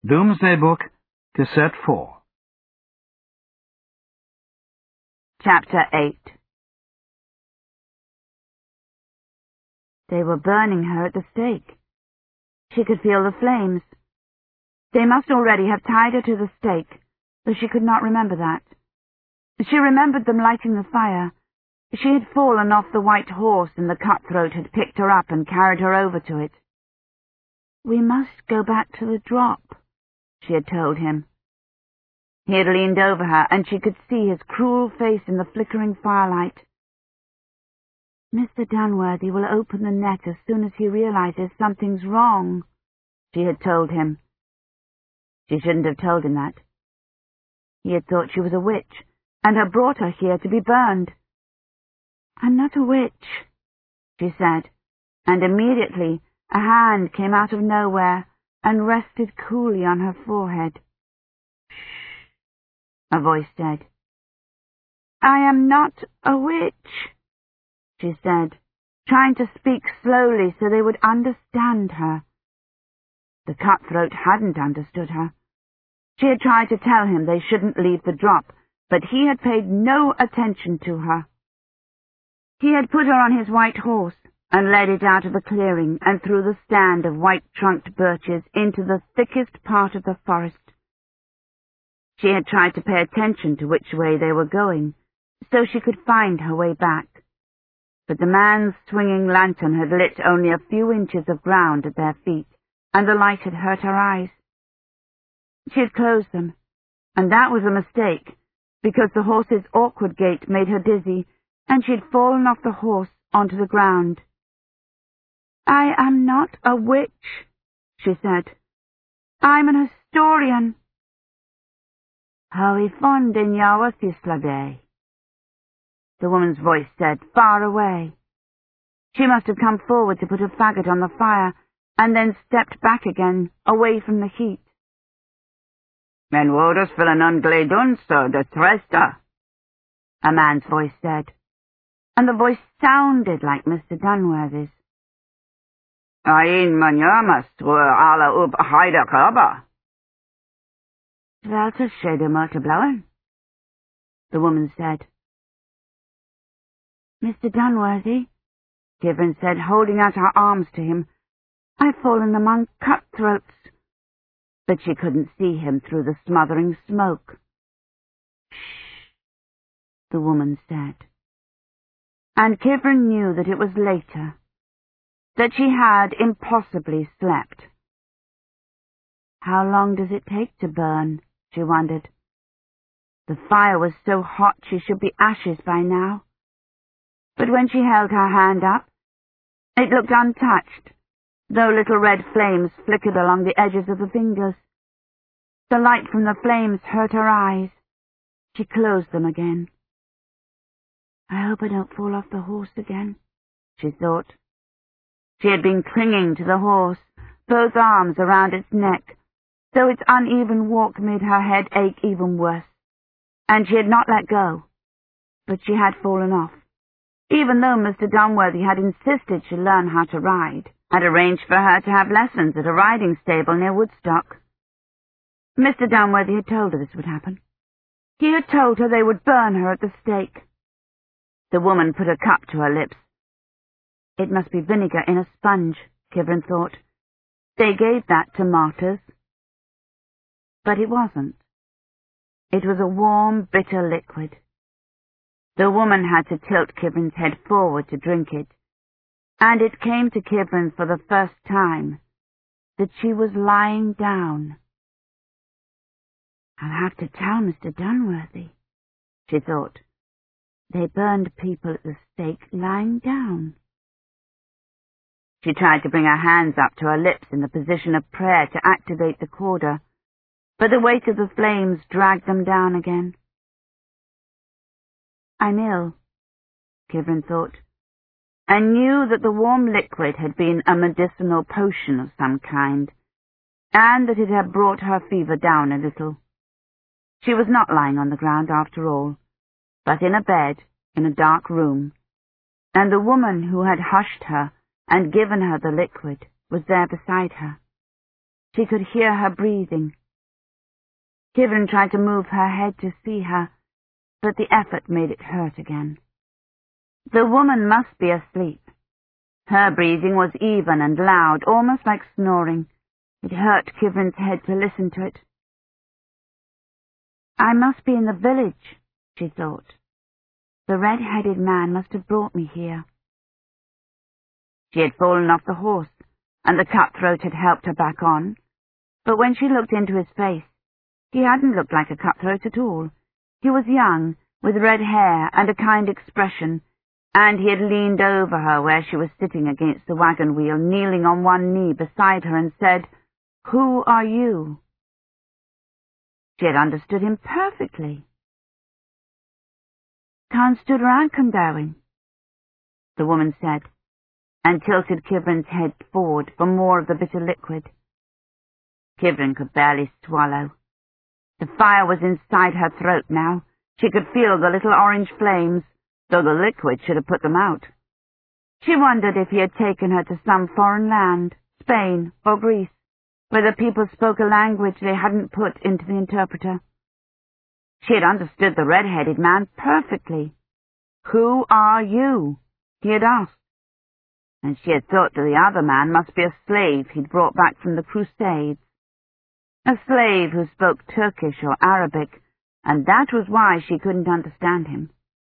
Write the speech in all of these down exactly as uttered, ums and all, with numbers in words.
Domesday Book, Cassette four. Chapter eight. They were burning her at the stake. She could feel the flames. They must already have tied her to the stake, though she could not remember that. She remembered them lighting the fire. She had fallen off the white horse, and the cutthroat had picked her up and carried her over to it. "We must go back to the drop," she had told him. He had leaned over her, and she could see his cruel face in the flickering firelight. "Mister Dunworthy will open the net as soon as he realizes something's wrong," she had told him. She shouldn't have told him that. He had thought she was a witch, and had brought her here to be burned. "I'm not a witch," she said, and immediately a hand came out of nowhere and rested coolly on her forehead. "Shh," a voice said. "I am not a witch," she said, trying to speak slowly so they would understand her. The cutthroat hadn't understood her. She had tried to tell him they shouldn't leave the drop, but he had paid no attention to her. He had put her on his white horse and led it out of the clearing and through the stand of white-trunked birches into the thickest part of the forest. She had tried to pay attention to which way they were going, so she could find her way back. But the man's swinging lantern had lit only a few inches of ground at their feet, and the light had hurt her eyes. She had closed them, and that was a mistake, because the horse's awkward gait made her dizzy, and she had fallen off the horse onto the ground. "I am not a witch," she said. "I'm an historian." "How fond in your Thislade," the woman's voice said, far away. She must have come forward to put a faggot on the fire, and then stepped back again, away from the heat. "Men wodes for an unglade dunster, the tresta," a man's voice said, and the voice sounded like Mister Dunworthy's. "Ein manjamas were alla up haida kaba." "Welke shade murte blauen," the woman said. "Mister Dunworthy," Kivrin said, holding out her arms to him, "I've fallen among cutthroats." But she couldn't see him through the smothering smoke. "Shh," the woman said. And Kivrin knew that it was later, that she had impossibly slept. How long does it take to burn? She wondered. The fire was so hot she should be ashes by now. But when she held her hand up, it looked untouched, though little red flames flickered along the edges of the fingers. The light from the flames hurt her eyes. She closed them again. "I hope I don't fall off the horse again," she thought. She had been clinging to the horse, both arms around its neck, though its uneven walk made her head ache even worse, and she had not let go. But she had fallen off, even though Mister Dunworthy had insisted she learn how to ride, had arranged for her to have lessons at a riding stable near Woodstock. Mister Dunworthy had told her this would happen. He had told her they would burn her at the stake. The woman put a cup to her lips. It must be vinegar in a sponge, Kivrin thought. They gave that to martyrs. But it wasn't. It was a warm, bitter liquid. The woman had to tilt Kivrin's head forward to drink it, and it came to Kivrin for the first time that she was lying down. "I'll have to tell Mister Dunworthy," she thought. "They burned people at the stake lying down." She tried to bring her hands up to her lips in the position of prayer to activate the corda, but the weight of the flames dragged them down again. "I'm ill," Kivrin thought, and knew that the warm liquid had been a medicinal potion of some kind, and that it had brought her fever down a little. She was not lying on the ground after all, but in a bed in a dark room, and the woman who had hushed her and given her the liquid was there beside her. She could hear her breathing. Kivrin tried to move her head to see her, but the effort made it hurt again. The woman must be asleep. Her breathing was even and loud, almost like snoring. It hurt Kivrin's head to listen to it. I must be in the village, she thought. The red-headed man must have brought me here. She had fallen off the horse, and the cutthroat had helped her back on, but when she looked into his face, he hadn't looked like a cutthroat at all. He was young, with red hair and a kind expression, and he had leaned over her where she was sitting against the wagon wheel, kneeling on one knee beside her, and said, "Who are you?" She had understood him perfectly. "Kannst du rankommen?" the woman said, and tilted Kivrin's head forward for more of the bitter liquid. Kivrin could barely swallow. The fire was inside her throat now. She could feel the little orange flames, though the liquid should have put them out. She wondered if he had taken her to some foreign land, Spain or Greece, where the people spoke a language they hadn't put into the interpreter. She had understood the red-headed man perfectly. "Who are you?" he had asked. And she had thought that the other man must be a slave he'd brought back from the Crusades. A slave who spoke Turkish or Arabic, and that was why she couldn't understand him.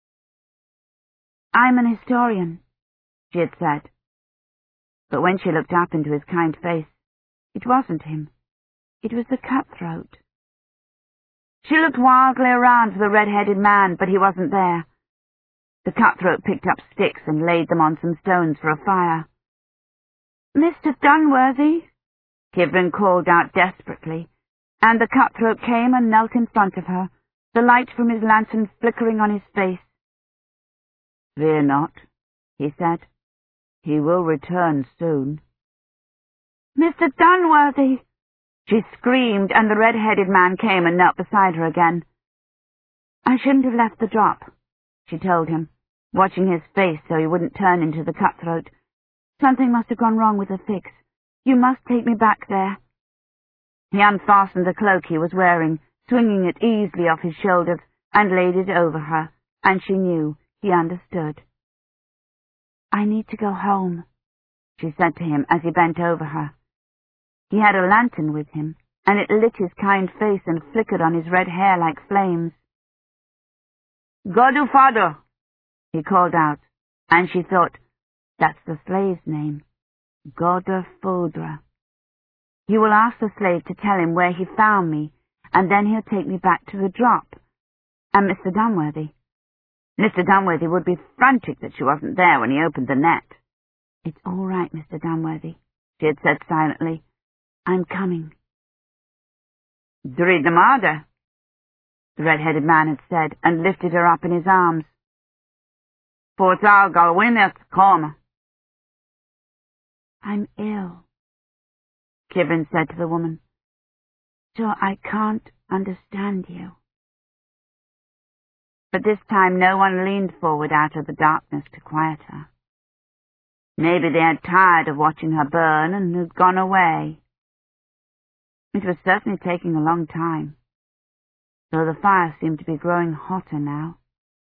"I'm an historian," she had said. But when she looked up into his kind face, it wasn't him. It was the cutthroat. She looked wildly around for the red-headed man, but he wasn't there. The cutthroat picked up sticks and laid them on some stones for a fire. "Mister Dunworthy," Kivrin called out desperately, and the cutthroat came and knelt in front of her, the light from his lantern flickering on his face. "Fear not," he said. "He will return soon." "Mister Dunworthy!" She screamed, and the red-headed man came and knelt beside her again. "I shouldn't have left the drop," she told him, watching his face so he wouldn't turn into the cutthroat. "Something must have gone wrong with the fix. You must take me back there." He unfastened the cloak he was wearing, swinging it easily off his shoulders, and laid it over her, and she knew he understood. "I need to go home," she said to him as he bent over her. He had a lantern with him, and it lit his kind face and flickered on his red hair like flames. "Go to father," he called out, and she thought, that's the slave's name, Godefodra. He will ask the slave to tell him where he found me, and then he'll take me back to the drop. And Mister Dunworthy. Mister Dunworthy would be frantic that she wasn't there when he opened the net. "It's all right, Mister Dunworthy," she had said silently. "I'm coming." "Drid the mother," the red-headed man had said, and lifted her up in his arms. "For thou galwineth come." "I'm ill," Kivrin said to the woman, "so I can't understand you." But this time no one leaned forward out of the darkness to quiet her. Maybe they had tired of watching her burn and had gone away. It was certainly taking a long time, though the fire seemed to be growing hotter now.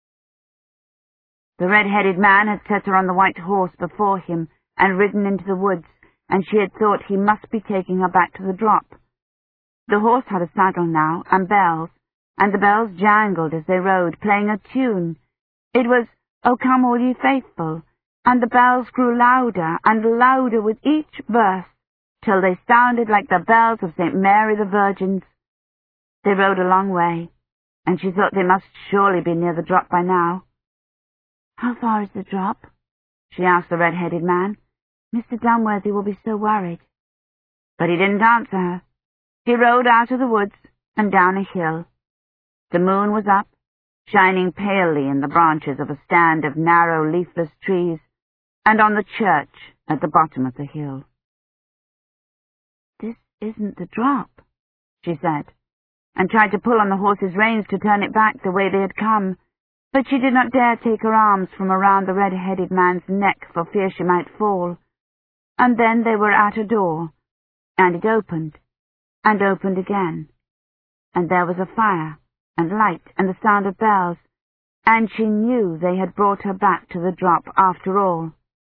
The red-headed man had set her on the white horse before him and ridden into the woods, and she had thought he must be taking her back to the drop. The horse had a saddle now, and bells, and the bells jangled as they rode, playing a tune. It was, "O Come All Ye Faithful," and the bells grew louder and louder with each verse, till they sounded like the bells of Saint Mary the Virgin's. They rode a long way, and she thought they must surely be near the drop by now. "How far is the drop?" she asked the red-headed man. "Mister Dunworthy will be so worried." But he didn't answer her. He rode out of the woods and down a hill. The moon was up, shining palely in the branches of a stand of narrow, leafless trees, and on the church at the bottom of the hill. "This isn't the drop," she said, and tried to pull on the horse's reins to turn it back the way they had come, but she did not dare take her arms from around the red-headed man's neck for fear she might fall. And then they were at a door, and it opened, and opened again, and there was a fire, and light, and the sound of bells, and she knew they had brought her back to the drop after all.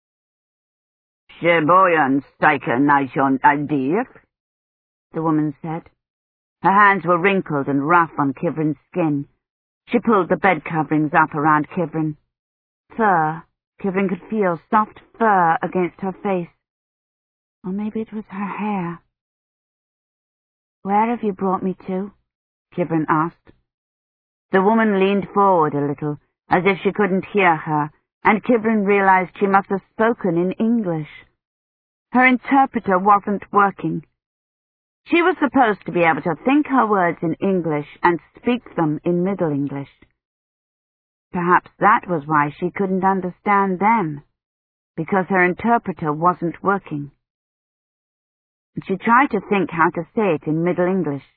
"Sheboyan Stiker Nation Adir," the woman said. Her hands were wrinkled and rough on Kivrin's skin. She pulled the bed coverings up around Kivrin. Fur. Kivrin could feel soft fur against her face. Or maybe it was her hair. "Where have you brought me to?" Kivrin asked. The woman leaned forward a little, as if she couldn't hear her, and Kivrin realized she must have spoken in English. Her interpreter wasn't working. She was supposed to be able to think her words in English and speak them in Middle English. Perhaps that was why she couldn't understand them, because her interpreter wasn't working. She tried to think how to say it in Middle English.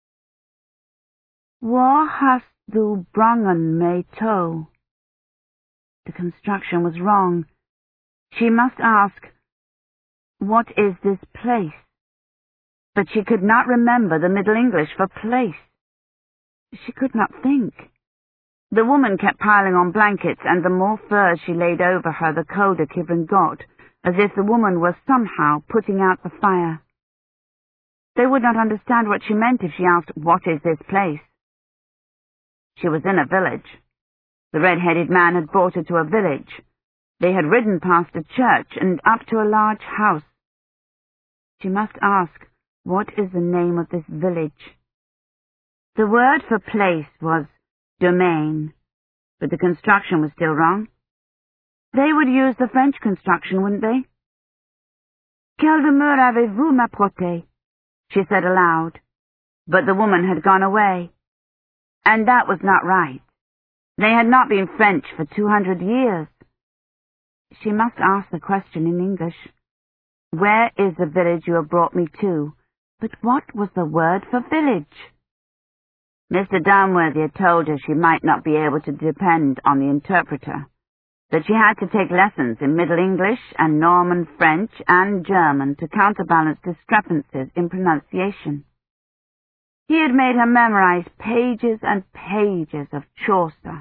"Waar hast du brongen me to?" The construction was wrong. She must ask, "What is this place?" But she could not remember the Middle English for place. She could not think. The woman kept piling on blankets, and the more furs she laid over her, the colder Kivrin got, as if the woman were somehow putting out the fire. They would not understand what she meant if she asked, "What is this place?" She was in a village. The red-headed man had brought her to a village. They had ridden past a church and up to a large house. She must ask, what is the name of this village? The word for place was domain, but the construction was still wrong. They would use the French construction, wouldn't they? "Quelle demeure avez-vous, ma protée?" she said aloud, but the woman had gone away. And that was not right. They had not been French for two hundred years. She must ask the question in English. "Where is the village you have brought me to?" But what was the word for village? Mister Dunworthy had told her she might not be able to depend on the interpreter, that she had to take lessons in Middle English and Norman French and German to counterbalance discrepancies in pronunciation. He had made her memorize pages and pages of Chaucer.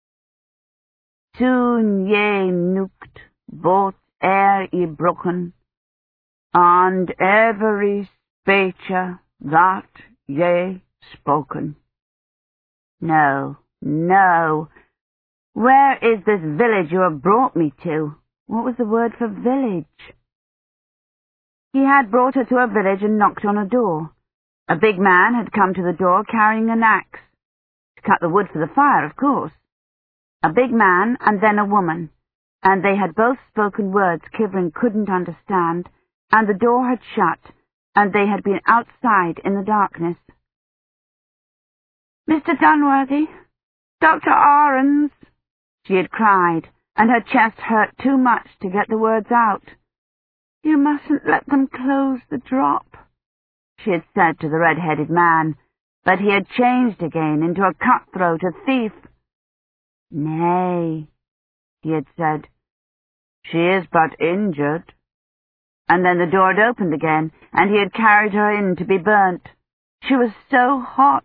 "Toen je nukt, bot er I broken, and every speech that ye spoken." No, no. "Where is this village you have brought me to?" What was the word for village? He had brought her to a village and knocked on a door. A big man had come to the door carrying an axe. To cut the wood for the fire, of course. A big man and then a woman, and they had both spoken words Kivrin couldn't understand, and the door had shut, and they had been outside in the darkness. "Mister Dunworthy, Doctor Ahrens," she had cried, and her chest hurt too much to get the words out. "You mustn't let them close the drop," she had said to the red-headed man, but he had changed again into a cutthroat, a thief. "Nay," he had said, "she is but injured." And then the door had opened again, and he had carried her in to be burnt. She was so hot.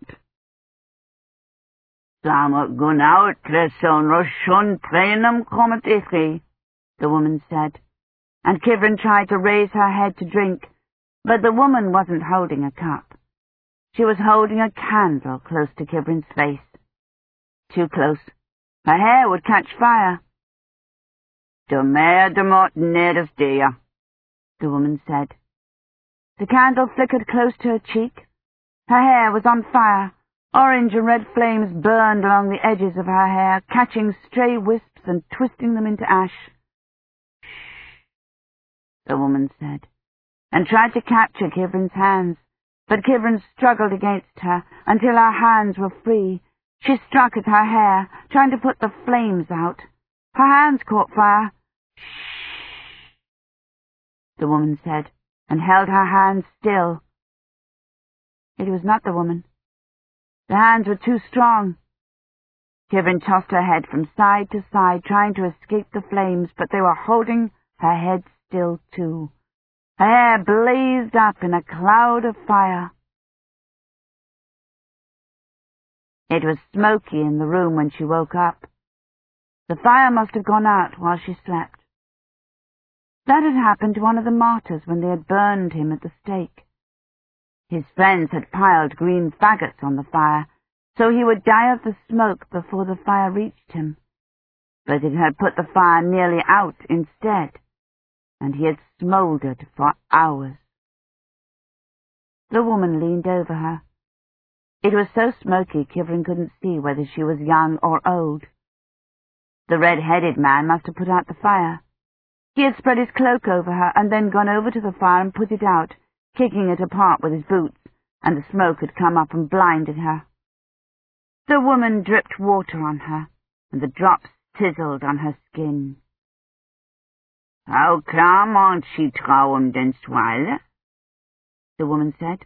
"Samet gun out, Cresson Roshun Prenum Comet Ichi," the woman said, and Kivrin tried to raise her head to drink, but the woman wasn't holding a cup. She was holding a candle close to Kivrin's face. Too close. Her hair would catch fire. "De mer de mot nedes dia," the woman said. The candle flickered close to her cheek. Her hair was on fire. Orange and red flames burned along the edges of her hair, catching stray wisps and twisting them into ash. "Shh," the woman said, and tried to capture Kivrin's hands, but Kivrin struggled against her until her hands were free. She struck at her hair, trying to put the flames out. Her hands caught fire. "Shh," the woman said, and held her hands still. It was not the woman. The hands were too strong. Kivrin tossed her head from side to side, trying to escape the flames, but they were holding her head still, too. Her hair blazed up in a cloud of fire. It was smoky in the room when she woke up. The fire must have gone out while she slept. That had happened to one of the martyrs when they had burned him at the stake. His friends had piled green faggots on the fire, so he would die of the smoke before the fire reached him. But it had put the fire nearly out instead, and he had smouldered for hours. The woman leaned over her. It was so smoky Kivrin couldn't see whether she was young or old. The red-headed man must have put out the fire. He had spread his cloak over her and then gone over to the fire and put it out, kicking it apart with his boots, and the smoke had come up and blinded her. The woman dripped water on her, and the drops sizzled on her skin. "How come aren't she trauen denstweilen?" the woman said.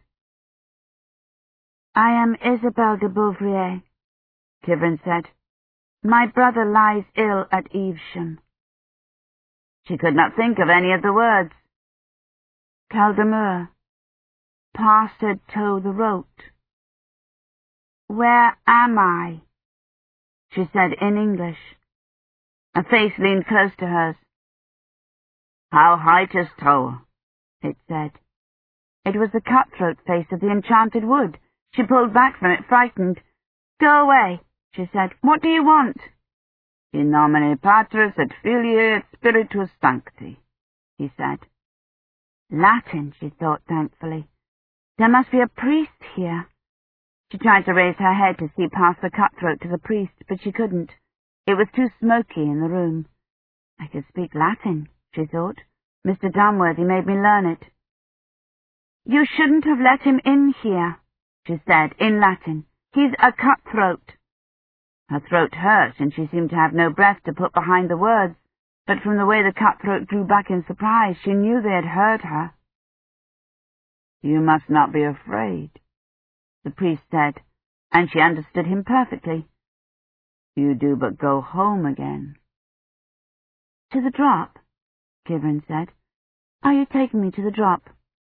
"I am Isabelle de Beauvrier," Kivrin said. "My brother lies ill at Evesham." She could not think of any of the words. Caldemure. Pastor toe the road. "Where am I?" she said in English. A face leaned close to hers. "How heightest thou?" it said. It was the cutthroat face of the enchanted wood. She pulled back from it, frightened. "Go away," she said. "What do you want?" "In nomine Patris et Filii et Spiritus Sancti," he said. Latin, she thought thankfully. There must be a priest here. She tried to raise her head to see past the cutthroat to the priest, but she couldn't. It was too smoky in the room. I could speak Latin, she thought. Mister Dunworthy made me learn it. "You shouldn't have let him in here," she said, in Latin. "He's a cutthroat." Her throat hurt, and she seemed to have no breath to put behind the words, but from the way the cutthroat drew back in surprise, she knew they had heard her. "You must not be afraid," the priest said, and she understood him perfectly. "You do but go home again." "To the drop," Kivrin said. "Are you taking me to the drop?"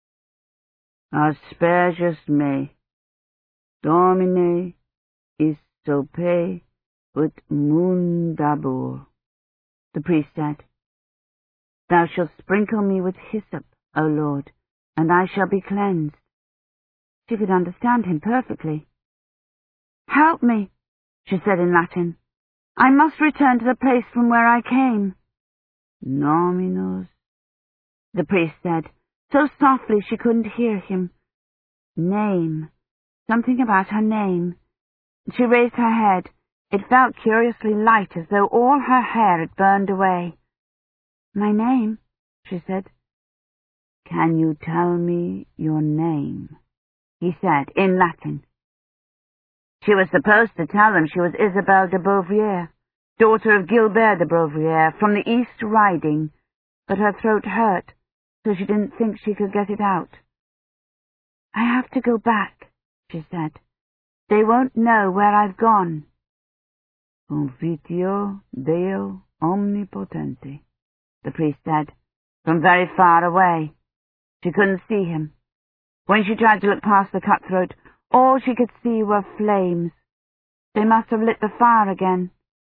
"Asperges me, Domine, istope ut mundabur," the priest said. "Thou shalt sprinkle me with hyssop, O Lord, and I shall be cleansed." She could understand him perfectly. "Help me," she said in Latin. "I must return to the place from where I came." "Nominus," the priest said, so softly she couldn't hear him. Name. Something about her name. She raised her head. It felt curiously light, as though all her hair had burned away. "My name," she said. "Can you tell me your name?" he said, in Latin. She was supposed to tell him she was Isabelle de Beauvrier, daughter of Gilbert de Beauvrier, from the East Riding, but her throat hurt, so she didn't think she could get it out. "I have to go back," she said. "They won't know where I've gone." "Confitio Deo omnipotente," the priest said, from very far away. She couldn't see him. When she tried to look past the cutthroat, all she could see were flames. They must have lit the fire again.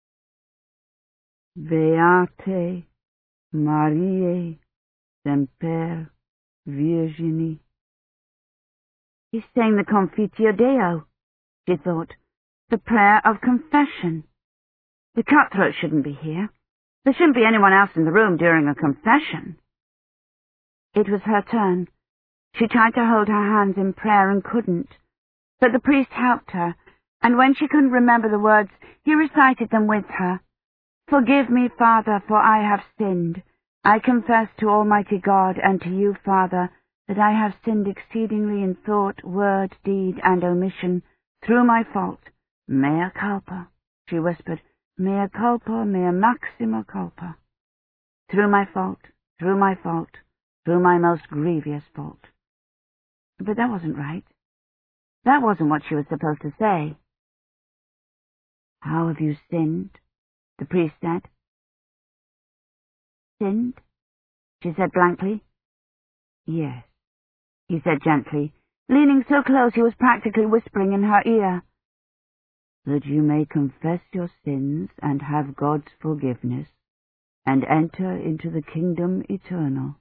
"Beate Mariae semper Virgini." He's saying the Confitio Deo, she thought, the prayer of confession. The cutthroat shouldn't be here. There shouldn't be anyone else in the room during a confession. It was her turn. She tried to hold her hands in prayer and couldn't, but the priest helped her, and when she couldn't remember the words, he recited them with her. "Forgive me, Father, for I have sinned. I confess to Almighty God and to you, Father, that I have sinned exceedingly in thought, word, deed, and omission, through my fault. Mea culpa," she whispered. "Mea culpa, mea maxima culpa. Through my fault, through my fault, through my most grievous fault." But that wasn't right. That wasn't what she was supposed to say. "How have you sinned?" the priest said. "Sinned?" she said blankly. "Yes," he said gently, leaning so close he was practically whispering in her ear. that you may confess your sins and have God's forgiveness, and enter into the kingdom eternal.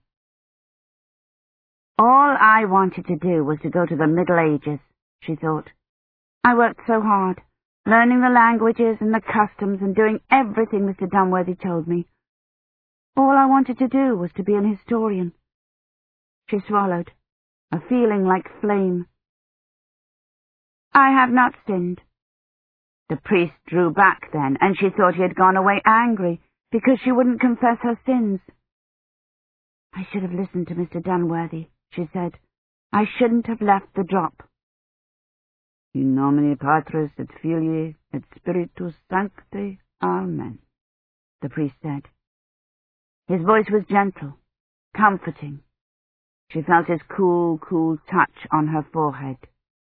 All I wanted to do was to go to the Middle Ages, she thought. I worked so hard, learning the languages and the customs and doing everything Mister Dunworthy told me. All I wanted to do was to be an historian. She swallowed, a feeling like flame. I have not sinned. The priest drew back then, and she thought he had gone away angry because she wouldn't confess her sins. I should have listened to Mister Dunworthy, she said. I shouldn't have left the drop. In nomine Patris et Filii et Spiritus Sancti. Amen, the priest said. His voice was gentle, comforting. She felt his cool, cool touch on her forehead.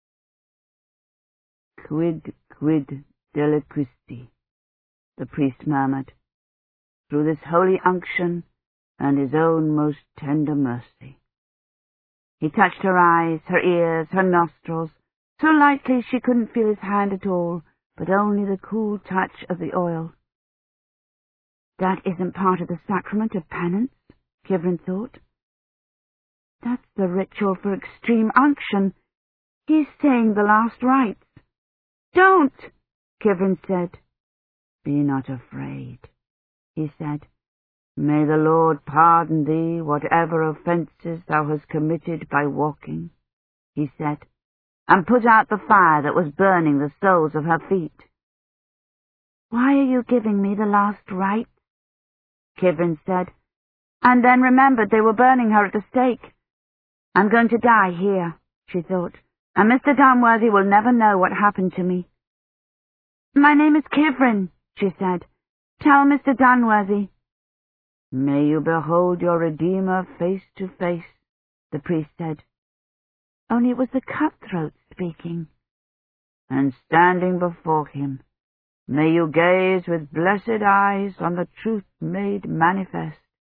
Quid, quid deliquisti, the priest murmured, through this holy unction and his own most tender mercy. He touched her eyes, her ears, her nostrils, so lightly she couldn't feel his hand at all, but only the cool touch of the oil. That isn't part of the sacrament of penance, Kivrin thought. That's the ritual for extreme unction. He's saying the last rites. Don't, Kivrin said. Be not afraid, he said. May the Lord pardon thee whatever offences thou hast committed by walking, he said, and put out the fire that was burning the soles of her feet. Why are you giving me the last rites? Kivrin said, and then remembered they were burning her at the stake. I'm going to die here, she thought, and Mister Dunworthy will never know what happened to me. My name is Kivrin, she said. Tell Mister Dunworthy. May you behold your Redeemer face to face, the priest said. Only it was the cutthroat speaking. And standing before him, may you gaze with blessed eyes on the truth made manifest.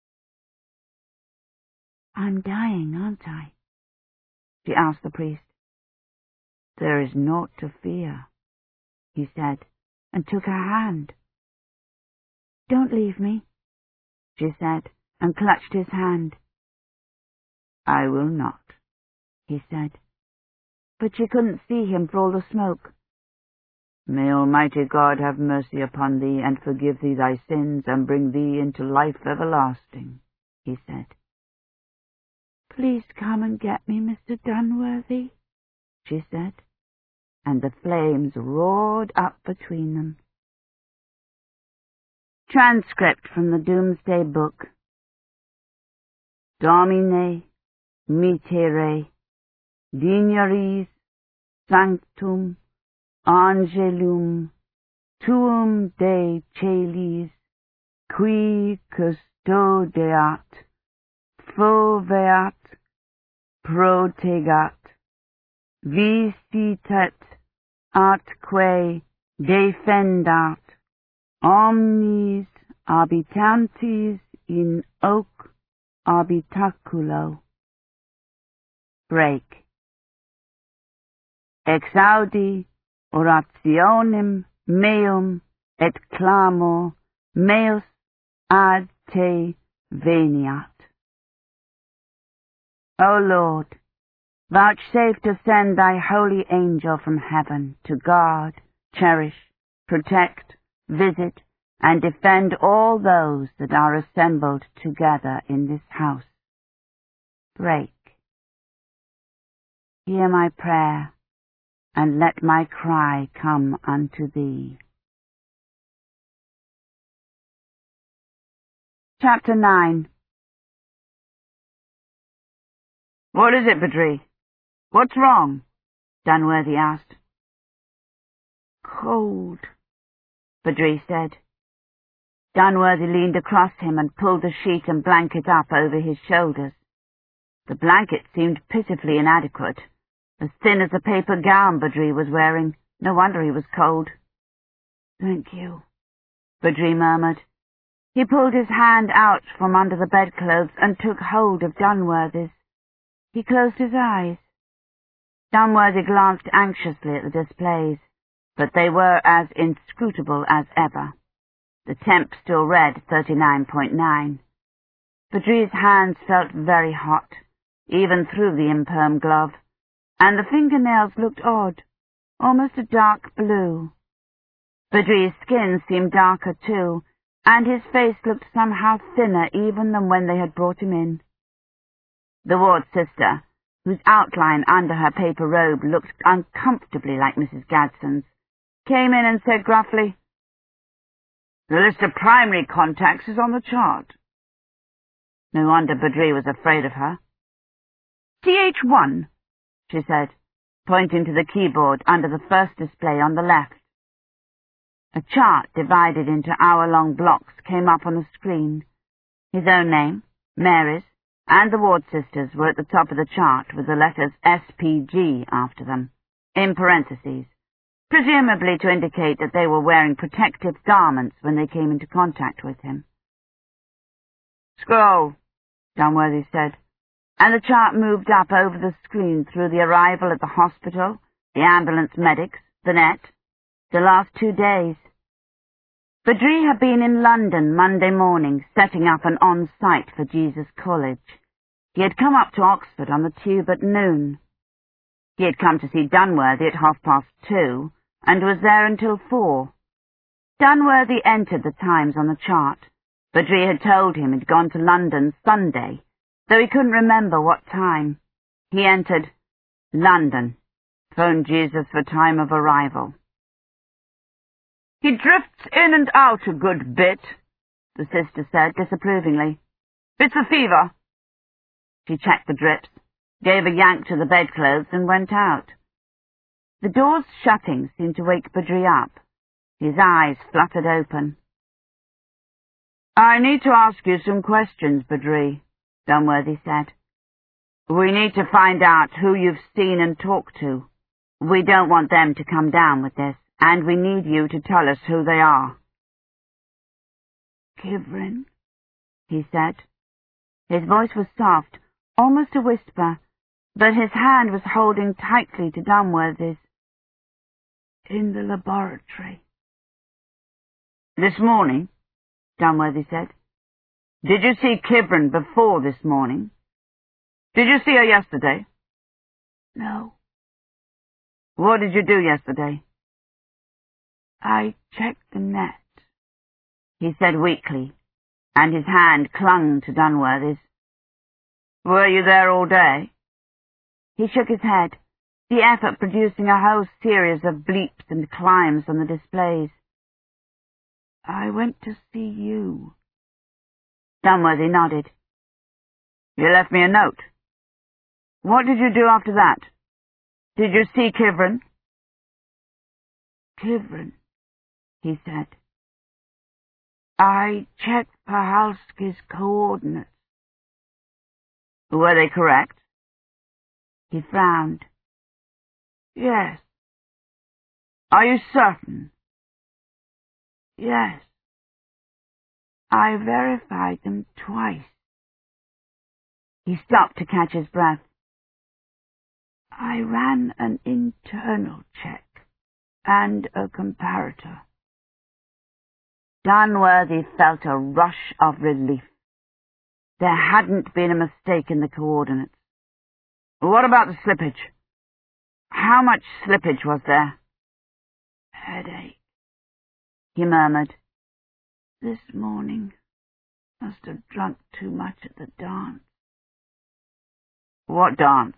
I'm dying, aren't I? She asked the priest. There is naught to fear, he said, and took her hand. Don't leave me, she said, and clutched his hand. I will not, he said. But she couldn't see him for all the smoke. May Almighty God have mercy upon thee, and forgive thee thy sins, and bring thee into life everlasting, he said. Please come and get me, Mister Dunworthy, she said, and the flames roared up between them. Transcript from the Doomsday Book. Domine, mitere, digneris, sanctum, angelum, tuum de celis, qui custodiat, foveat, protegat, visitet, atque defendat, omnis habitantes in hoc habitaculo. Break. Exaudi orationem meum et clamo meus ad te veniat. O Lord, vouchsafe to send thy holy angel from heaven to guard, cherish, protect, visit, and defend all those that are assembled together in this house. Break. Hear my prayer, and let my cry come unto thee. Chapter nine. What is it, Badri? What's wrong? Dunworthy asked. Cold, Badri said. Dunworthy leaned across him and pulled the sheet and blanket up over his shoulders. The blanket seemed pitifully inadequate, as thin as the paper gown Badri was wearing. No wonder he was cold. Thank you, Badri murmured. He pulled his hand out from under the bedclothes and took hold of Dunworthy's. He closed his eyes. Dunworthy glanced anxiously at the displays. but they were as inscrutable as ever. The temp still read thirty-nine point nine. Badri's hands felt very hot, even through the imperm glove, and the fingernails looked odd, almost a dark blue. Badri's skin seemed darker too, and his face looked somehow thinner even than when they had brought him in. The ward sister, whose outline under her paper robe looked uncomfortably like Missus Gadsden's, came in and said gruffly, "The list of primary contacts is on the chart." No wonder Badri was afraid of her. T H one, she said, pointing to the keyboard under the first display on the left. A chart divided into hour-long blocks came up on the screen. His own name, Mary's, and the ward sisters were at the top of the chart with the letters S P G after them, in parentheses, presumably to indicate that they were wearing protective garments when they came into contact with him. "Scroll," Dunworthy said, and the chart moved up over the screen through the arrival at the hospital, the ambulance medics, the net, the last two days. Badri had been in London Monday morning, setting up an on-site for Jesus College. He had come up to Oxford on the tube at noon. He had come to see Dunworthy at half past two, and was there until four. Dunworthy entered the times on the chart. Badri had told him he'd gone to London Sunday, though he couldn't remember what time. He entered, "London. Phone Jesus for time of arrival." "He drifts in and out a good bit," the sister said disapprovingly. "It's a fever." She checked the drips, gave a yank to the bedclothes, and went out. The door's shutting seemed to wake Badri up. His eyes fluttered open. "I need to ask you some questions, Badri," Dunworthy said. "We need to find out who you've seen and talked to. We don't want them to come down with this, and we need you to tell us who they are." "Kivrin," he said. His voice was soft, almost a whisper, but his hand was holding tightly to Dunworthy's. "In the laboratory." "This morning?" Dunworthy said. "Did you see Kivrin before this morning? Did you see her yesterday?" "No." "What did you do yesterday?" "I checked the net," he said weakly, and his hand clung to Dunworthy's. "Were you there all day?" He shook his head, the effort producing a whole series of bleeps and climbs on the displays. "I went to see you." Dunworthy nodded. "You left me a note. What did you do after that? Did you see Kivrin?" "Kivrin," he said. "I checked Pahalski's coordinates." "Were they correct?" He frowned. "Yes." "Are you certain?" "Yes. I verified them twice." He stopped to catch his breath. "I ran an internal check and a comparator." Dunworthy felt a rush of relief. There hadn't been a mistake in the coordinates. "What about the slippage? How much slippage was there?" "Headache," he murmured. "This morning. Must have drunk too much at the dance." "What dance?"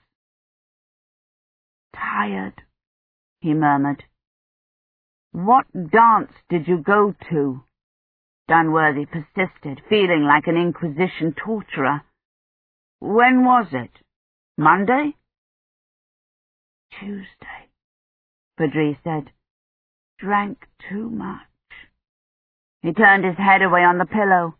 "Tired," he murmured. "What dance did you go to?" Dunworthy persisted, feeling like an Inquisition torturer. "When was it? Monday?" "Tuesday," Badri said. "Drank too much." He turned his head away on the pillow.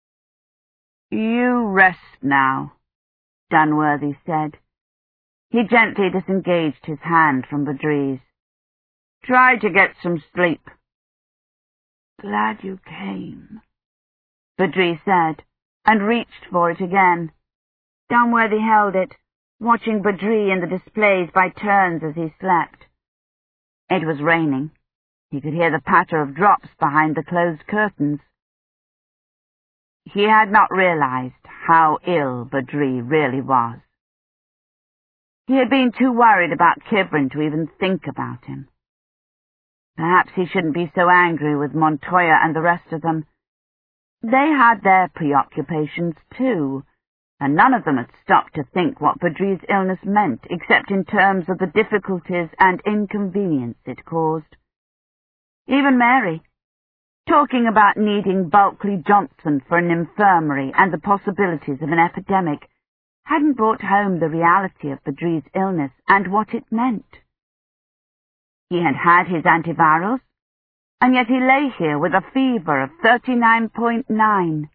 "You rest now," Dunworthy said. He gently disengaged his hand from Badri's. "Try to get some sleep." "Glad you came," Badri said, and reached for it again. Dunworthy held it, watching Badri in the displays by turns as he slept. It was raining, He could hear the patter of drops behind the closed curtains. He had not realized how ill Badri really was. He had been too worried about Kivrin to even think about him. Perhaps he shouldn't be so angry with Montoya and the rest of them. They had their preoccupations too, and none of them had stopped to think what Badri's illness meant, except in terms of the difficulties and inconvenience it caused. Even Mary, talking about needing Bulkley Johnson for an infirmary and the possibilities of an epidemic, hadn't brought home the reality of Badri's illness and what it meant. He had had his antivirals, and yet he lay here with a fever of thirty-nine point nine.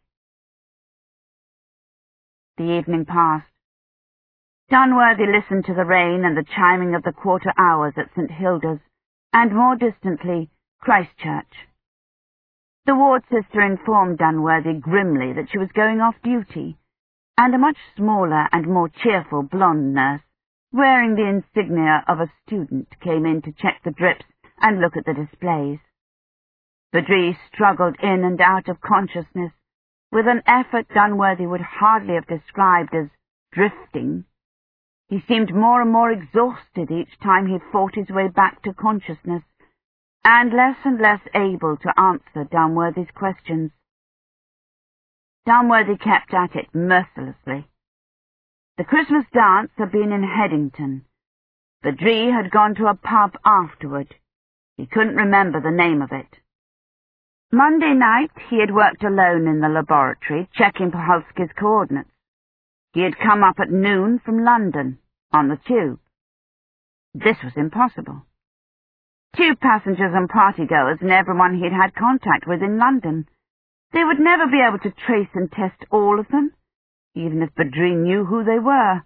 The evening passed. Dunworthy listened to the rain and the chiming of the quarter hours at St Hilda's, and more distantly, Christchurch. The ward sister informed Dunworthy grimly that she was going off duty, and a much smaller and more cheerful blonde nurse, wearing the insignia of a student, came in to check the drips and look at the displays. Badri struggled in and out of consciousness with an effort Dunworthy would hardly have described as drifting. He seemed more and more exhausted each time he fought his way back to consciousness, and less and less able to answer Dunworthy's questions. Dunworthy kept at it mercilessly. The Christmas dance had been in Headington. Badri had gone to a pub afterward. He couldn't remember the name of it. Monday night he had worked alone in the laboratory, checking Pahalski's coordinates. He had come up at noon from London, on the tube. This was impossible. Tube passengers and partygoers and everyone he'd had contact with in London. They would never be able to trace and test all of them, even if Badri knew who they were.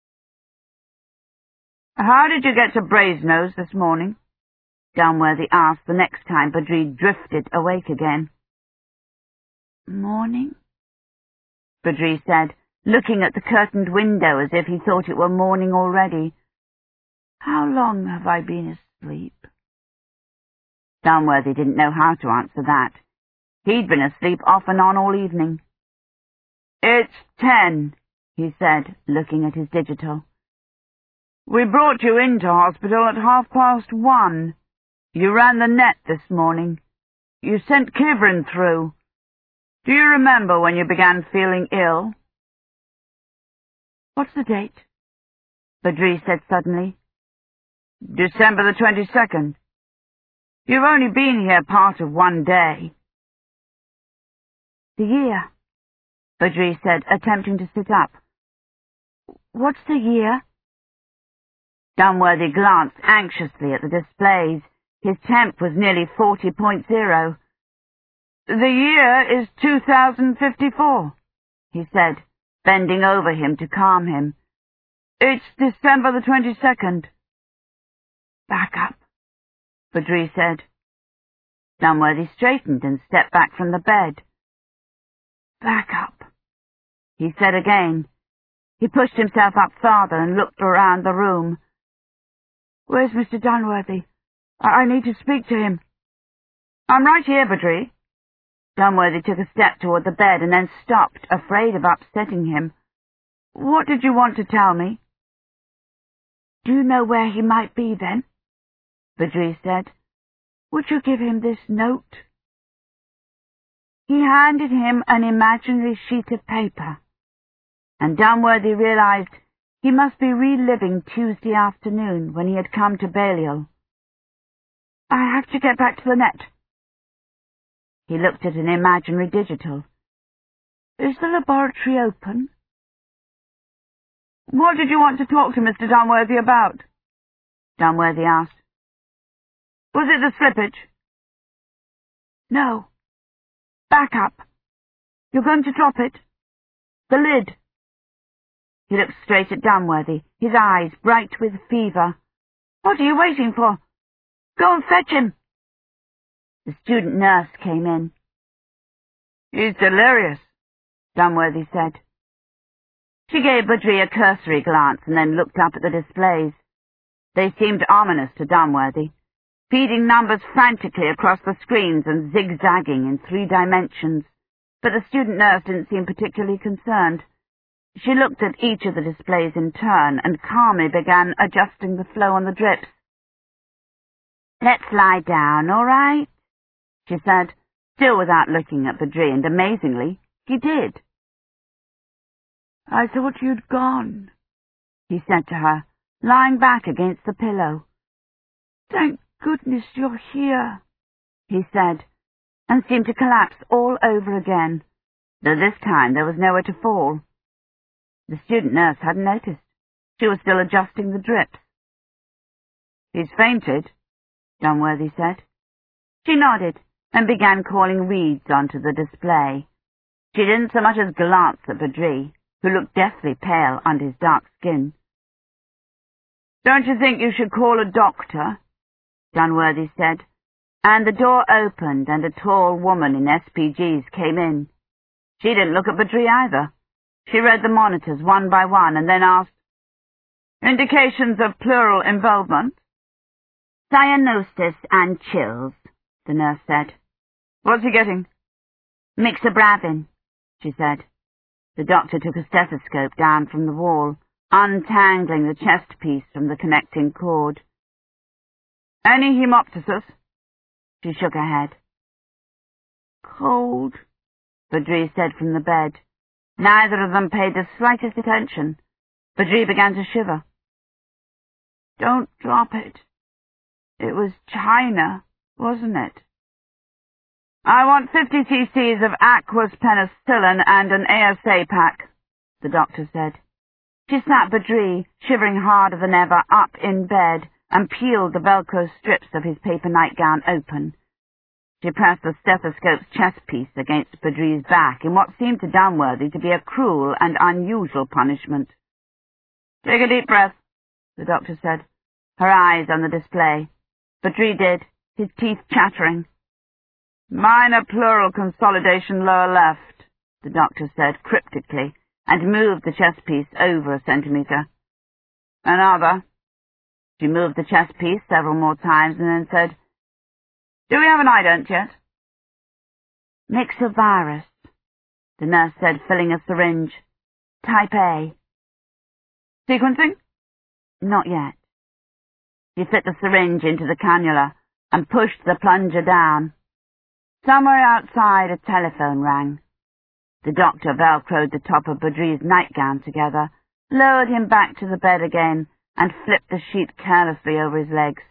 "How did you get to Brasenose this morning?" Dunworthy asked the next time Badri drifted awake again. "Morning?" Badri said, looking at the curtained window as if he thought it were morning already. "How long have I been asleep?" Dunworthy didn't know how to answer that. He'd been asleep off and on all evening. "It's ten," he said, looking at his digital. "We brought you into hospital at half past one. You ran the net this morning. You sent Kivrin through. Do you remember when you began feeling ill?" "What's the date?" Badri said suddenly. "December the twenty-second. You've only been here part of one day." "The year," Badri said, attempting to sit up. "What's the year?" Dunworthy glanced anxiously at the displays. His temp was nearly forty point zero. "The year is two thousand fifty-four, he said, bending over him to calm him. "It's December the twenty-second. "Back up," Badri said. Dunworthy straightened and stepped back from the bed. "Back up," he said again. He pushed himself up farther and looked around the room. "Where's Mister Dunworthy? I, I need to speak to him." "I'm right here, Badri." Dunworthy took a step toward the bed and then stopped, afraid of upsetting him. "What did you want to tell me?" "Do you know where he might be, then?" Badri said. "Would you give him this note?" He handed him an imaginary sheet of paper, and Dunworthy realized he must be reliving Tuesday afternoon when he had come to Balliol. "I have to get back to the net." He looked at an imaginary digital. "Is the laboratory open?" "What did you want to talk to Mister Dunworthy about?" Dunworthy asked. "Was it the slippage?" "No. Back up. You're going to drop it. The lid." He looked straight at Dunworthy, his eyes bright with fever. "What are you waiting for? Go and fetch him." The student nurse came in. "He's delirious," Dunworthy said. She gave Badri a cursory glance and then looked up at the displays. They seemed ominous to Dunworthy. feeding numbers frantically across the screens and zigzagging in three dimensions, but the student nurse didn't seem particularly concerned. She looked at each of the displays in turn and calmly began adjusting the flow on the drips. "Let's lie down, all right?" she said, still without looking at Badri, and amazingly, he did. "I thought you'd gone," he said to her, lying back against the pillow. "Thank goodness you're here," he said, and seemed to collapse all over again, though this time there was nowhere to fall. The student nurse hadn't noticed. She was still adjusting the drips. "He's fainted," Dunworthy said. She nodded and began calling reads onto the display. She didn't so much as glance at Badri, who looked deathly pale under his dark skin. "Don't you think you should call a doctor?" Dunworthy said, and the door opened and a tall woman in S P Gs came in. She didn't look at Badri either. She read the monitors one by one and then asked, "Indications of pleural involvement?" "Cyanosis and chills," the nurse said. "What's he getting?" "Mixabravin," she said. The doctor took a stethoscope down from the wall, untangling the chest piece from the connecting cord. "Any hemoptysis?" She shook her head. "Cold," Badri said from the bed. Neither of them paid the slightest attention. Badri began to shiver. "Don't drop it. It was China, wasn't it?" "I want fifty cc's of aqueous penicillin and an A S A pack," the doctor said. She sat Badri, shivering harder than ever, up in bed and peeled the Velcro strips of his paper nightgown open. She pressed the stethoscope's chest piece against Badri's back in what seemed to Dunworthy to be a cruel and unusual punishment. "Take a deep breath," the doctor said, her eyes on the display. Badri did, his teeth chattering. "Minor pleural consolidation lower left," the doctor said cryptically, and moved the chest piece over a centimetre. "Another." She moved the chest piece several more times and then said, "Do we have an ident yet?" "Myxovirus," the nurse said, filling a syringe. "Type A." "Sequencing?" "Not yet." She fit the syringe into the cannula and pushed the plunger down. Somewhere outside a telephone rang. The doctor velcroed the top of Badri's nightgown together, lowered him back to the bed again, and flipped the sheet carelessly over his legs.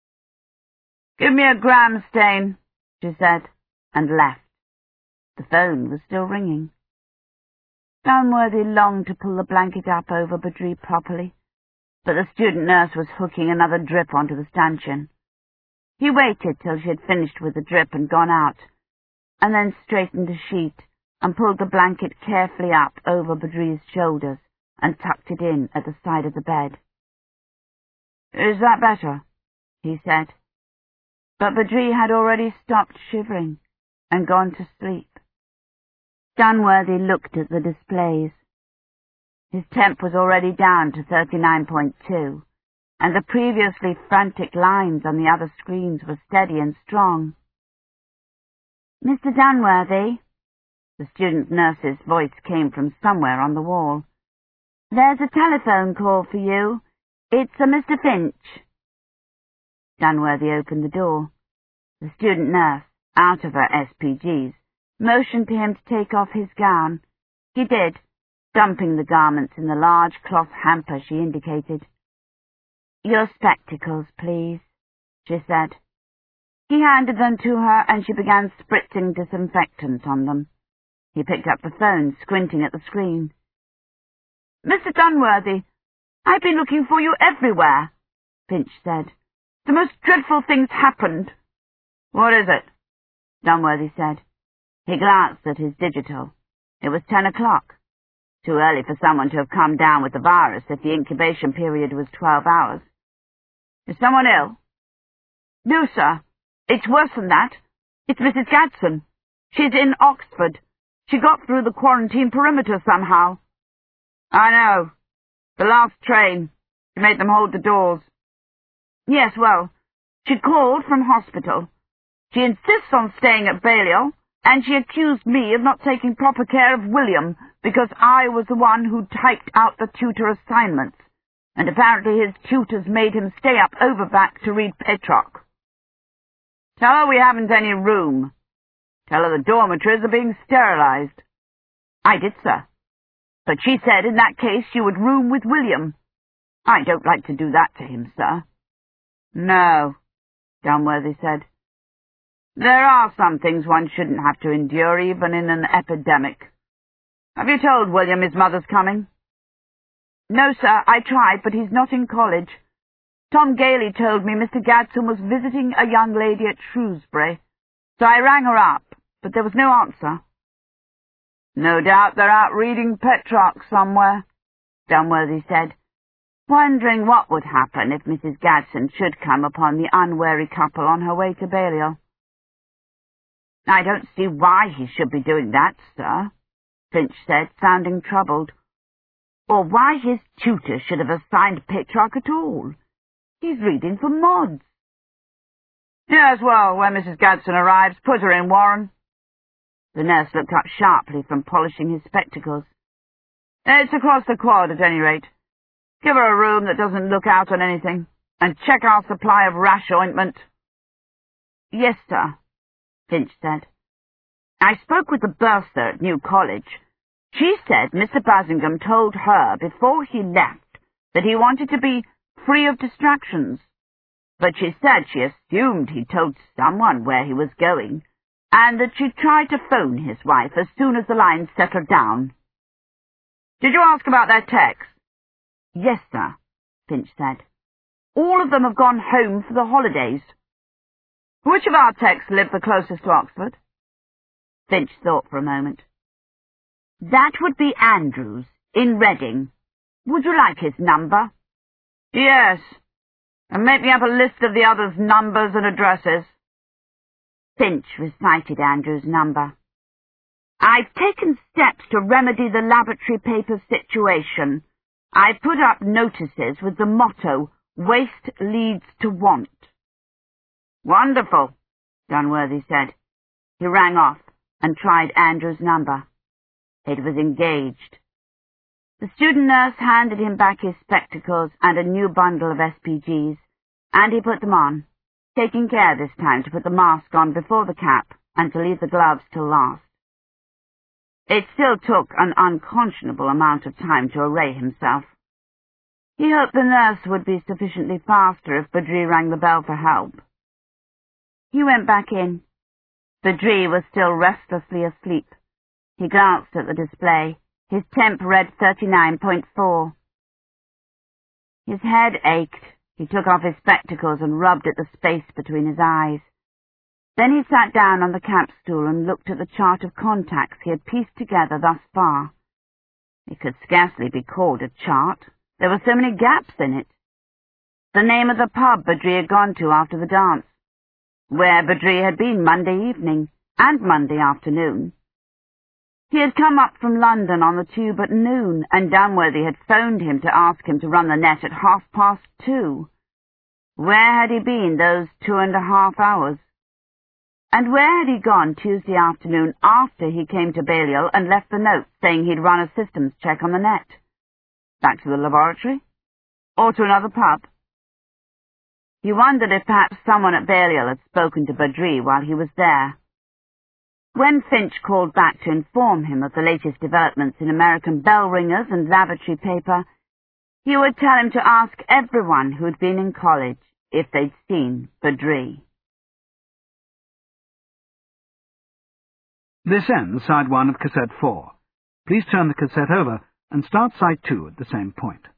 "Give me a gram stain," she said, and left. The phone was still ringing. Dunworthy longed to pull the blanket up over Badri properly, but the student nurse was hooking another drip onto the stanchion. He waited till she had finished with the drip and gone out, and then straightened the sheet and pulled the blanket carefully up over Badri's shoulders and tucked it in at the side of the bed. "Is that better?" he said. But Badri had already stopped shivering and gone to sleep. Dunworthy looked at the displays. His temp was already down to thirty-nine point two, and the previously frantic lines on the other screens were steady and strong. "Mister Dunworthy," the student nurse's voice came from somewhere on the wall. "There's a telephone call for you. It's a Mister Finch." Dunworthy opened the door. The student nurse, out of her S P Gs, motioned to him to take off his gown. He did, dumping the garments in the large cloth hamper she indicated. "Your spectacles, please," she said. He handed them to her, and she began spritzing disinfectant on them. He picked up the phone, squinting at the screen. "Mister Dunworthy, I've been looking for you everywhere," Finch said. "The most dreadful things happened." "What is it?" Dunworthy said. He glanced at his digital. It was ten o'clock. Too early for someone to have come down with the virus if the incubation period was twelve hours. "Is someone ill?" "No, sir. It's worse than that. It's Missus Gadsden. She's in Oxford. She got through the quarantine perimeter somehow." "I know. The last train. She made them hold the doors." "Yes, well, She called from hospital. She insists on staying at Balliol, and she accused me of not taking proper care of William because I was the one who typed out the tutor assignments, and apparently his tutors made him stay up over back to read Petrarch. Tell her we haven't any room. Tell her the dormitories are being sterilized. I did, sir. But she said in that case she would room with William. I don't like to do that to him, sir. No, Dunworthy said. There are some things one shouldn't have to endure even in an epidemic. Have you told William his mother's coming? No, sir, I tried, but he's not in college. Tom Gailey told me Mister Gadsden was visiting a young lady at Shrewsbury, so I rang her up, but there was no answer. No doubt they're out reading Petrarch somewhere, Dunworthy said, wondering what would happen if Missus Gadsden should come upon the unwary couple on her way to Balliol. I don't see why he should be doing that, sir, Finch said, sounding troubled, or why his tutor should have assigned Petrarch at all. He's reading for mods. Yes, well, when Missus Gadsden arrives, put her in, Warren. The nurse looked up sharply from polishing his spectacles. It's across the quad, at any rate. Give her a room that doesn't look out on anything, and check our supply of rash ointment. Yes, sir, Finch said. I spoke with the bursar at New College. She said Mister Basingham told her before he left that he wanted to be free of distractions, but she said she assumed he told someone where he was going, and that she tried to phone his wife as soon as the line settled down. Did you ask about their texts? Yes, sir, Finch said. All of them have gone home for the holidays. Which of our texts live the closest to Oxford? Finch thought for a moment. That would be Andrews, in Reading. Would you like his number? Yes, and make me up a list of the others' numbers and addresses. Finch recited Andrews' number. I've taken steps to remedy the laboratory paper situation. I've put up notices with the motto, Waste leads to want. Wonderful, Dunworthy said. He rang off and tried Andrews' number. It was engaged. The student nurse handed him back his spectacles and a new bundle of S P Gs, and he put them on, taking care this time to put the mask on before the cap and to leave the gloves till last. It still took an unconscionable amount of time to array himself. He hoped the nurse would be sufficiently faster if Badri rang the bell for help. He went back in. Badri was still restlessly asleep. He glanced at the display. His temp read thirty-nine point four. His head ached. He took off his spectacles and rubbed at the space between his eyes. Then he sat down on the camp stool and looked at the chart of contacts he had pieced together thus far. It could scarcely be called a chart. There were so many gaps in it. The name of the pub Badri had gone to after the dance, where Badri had been Monday evening and Monday afternoon. He had come up from London on the tube at noon, and Dunworthy had phoned him to ask him to run the net at half past two. Where had he been those two and a half hours? And where had he gone Tuesday afternoon after he came to Balliol and left the note saying he'd run a systems check on the net? Back to the laboratory? Or to another pub? He wondered if perhaps someone at Balliol had spoken to Badri while he was there. When Finch called back to inform him of the latest developments in American bell ringers and lavatory paper, he would tell him to ask everyone who'd been in college if they'd seen Badri. This ends side one of cassette four. Please turn the cassette over and start side two at the same point.